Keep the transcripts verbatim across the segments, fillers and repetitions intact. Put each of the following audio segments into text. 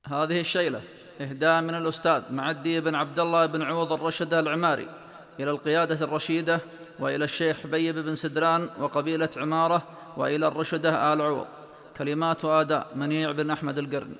هذه الشيلة إهداء من الأستاذ معدي بن عبد الله بن عوض الرشدة العماري إلى القيادة الرشيدة، وإلى الشيخ حبيب بن سدران وقبيلة عمارة، وإلى الرشدة آل عوض. كلمات وأداء منيع بن أحمد القرني.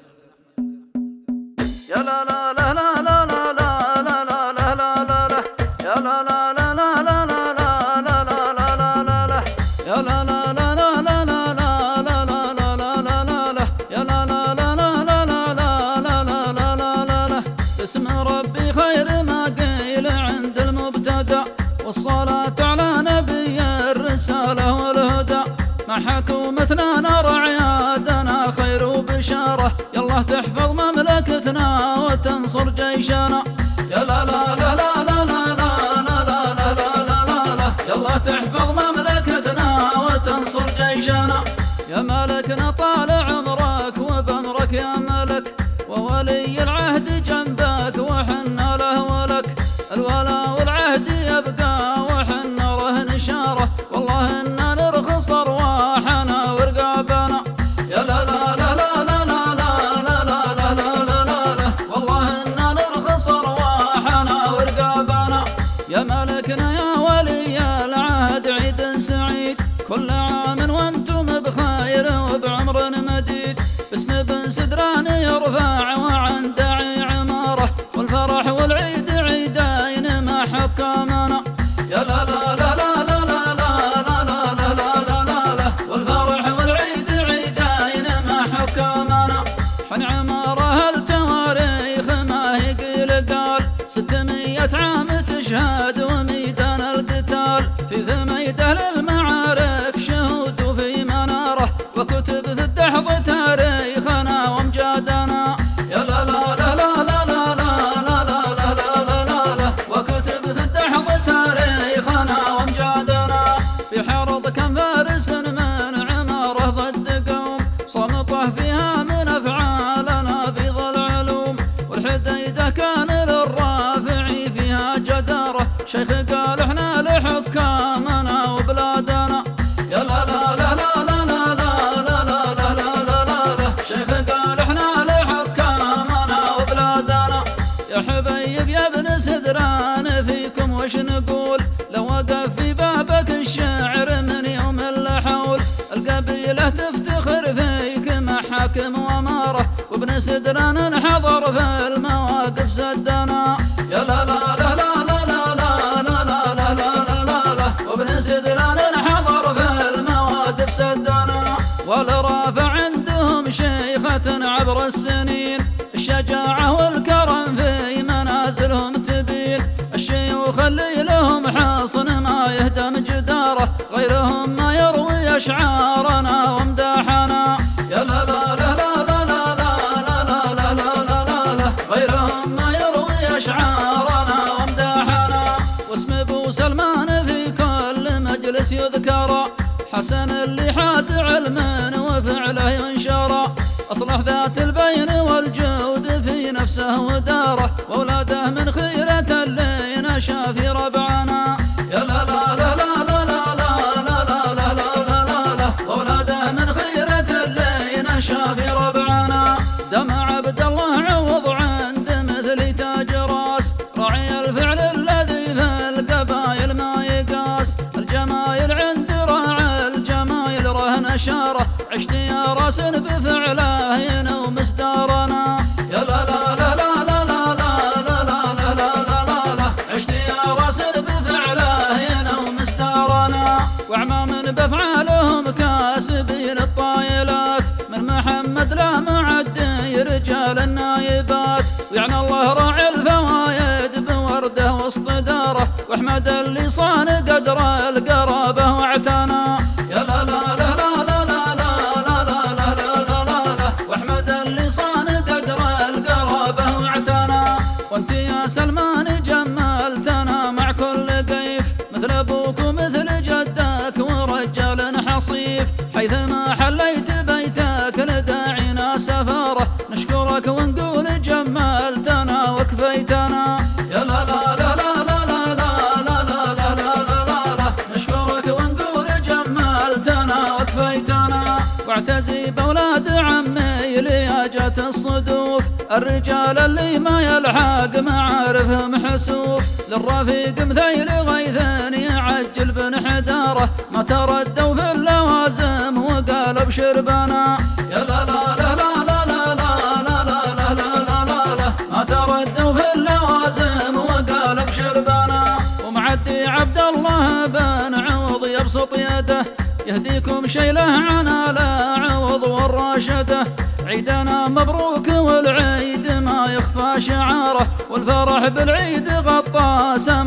يا لا لا لا لا لا لا لا لا لا لا لا لا يا لا لا لا لا لا لا لا لا لا لا لا لا يا لا لا لا لا لا لا لا لا لا لا لا لا لا يا لا لا لا لا لا لا لا لا لا لا لا لا. باسم ربي خير ما قيل عند المبتدأ، والصلاة على نبي الرسالة والهدى. مع حكومتنا نرى عيادنا خير وبشارة، يالله تحفظ مملكتنا وتنصر جيشنا. يا لا لا لا لا لا لا لا لا لا لا لا لا يالله تحفظ مملكتنا وتنصر جيشنا. يا ملكنا طال عمرك وبمرك يا ملك، وولي العهد جنبك وحنا له ولك. الولا والعهد يبقى وحنا رهن شاره، والله إنا نرخص أرواحنا ورقابنا. يا لا لا لا لا لا لا لا لا لا لا لا لا لا والله إنا نرخص أرواحنا ورقابنا. يا ملكنا يا ولي العهد عيد سعيد، كل عام وانتم بخير وبعمر مديد. باسم بن سدران يرفع وعن داعي عماره، والفرح والعيد عيدين مع حكامنا. يا لا لا لا لا لا لا لا لا لا لا لا لا والفرح والعيد عيدين مع حكامنا. حن عماره التواريخ ما هي قيل قال، ستمية عام تشهد وميدان القتال. في ثميده للمعارك شهود وفي مناره، وكتب في الدحض تاريخنا وامجادنا. يا لا لا لا لا لا لا لا لا لا لا لا لا وكتب في الدحض تاريخنا وامجادنا. في حرض كم فارس من عماره ضد قوم، صمته فيها من افعالنا بيض العلوم. والحديده كان للرافع فيها جداره، شيخ قال احنا لحكامنا وبلادنا. يا لا لا لا لا لا لا لا لا لا لا لا لا لا شيخ قال احنا لحكامنا وبلادنا. يا حبيب يا ابن سدران فيكم وش نقول، لو وقف في بابك الشعر من يوم الحول. القبيلة تفتخر فيك مع حاكم واماره، وابن سدران انحضر في المواقف سدنا. يا لا لا لا لا لا لا لا لا لا لا لا لا وابن سدران انحضر في المواقف سدنا. والرافع عندهم شيخة عبر السنين، الشجاعة والكرم في منازلهم تبين. الشيوخ اللي لهم حصن ما يهدم جداره، غيرهم ما يروي أشعارنا وامداحنا. يا لا لا لا لا لا لا لا لا لا لا لا لا غيرهم ما يروي أشعارنا وامداحنا. واسم ابو سلمان في كل مجلس يذكر، حسن اللي حاز علما وفعله ينشر. أصلح ذات البين والجود في نفسه وداره، وأولاده من خيرة اللي نشا في ربعنا. يا لا لا لا لا لا لا لا لا لا لا لا لا وأولاده من خيرة اللي نشا في ربعنا. دمع عبد الله عوض عند مثل تاج راس، راعي الفعل الذي في القبايل ما يقاس. الجمايل عند راعي الجمايل رهن شاره، عشت يا راس بفعله ينوم مصدارنا. يا لا لا لا لا لا لا لا لا لا لا لا لا عشت يا راس بفعله ينوم مصدارنا. وعمام بافعالهم كاسبين الطايلات، من محمد لا معدي رجال النايبات. ويعني الله راعي الفوايد بورده وسط داره، واحمد اللي صان قدر القرابه واعتنى. يا لا لا لا لا لا لا لا لا لا لا لا لا واحمد اللي صان قدر القرابه واعتنى. وانت يا سلمان جملتنا مع كل قيف، مثل ابوك ومثل جدك ورجال حصيف. حيثما حليت بيتك لداعينا سفاره، نشكرك ونقول جملتنا وكفيتنا. يا لا لا لا لا لا لا لا لا لا لا لا لا نشكرك ونقول جملتنا وكفيتنا. واعتزي بأولاد عمي لي بقية الصدوف، الرجال اللي ما يلحق معارفهم حسوف، للرفيق مثيل غيث يعجل بنحداره، ما تردوا في اللوازم وقال ابشر بنا. يا لا لا لا لا لا لا لا لا لا لا لا لا، ما تردوا في اللوازم وقال ابشر بنا. ومعدي عبد الله بن عوض يبسط يده، يهديكم شيله عنا لا عوض والراشده، عيدنا مبروك والعيد ما يخفى شعاره، والفرح بالعيد غطى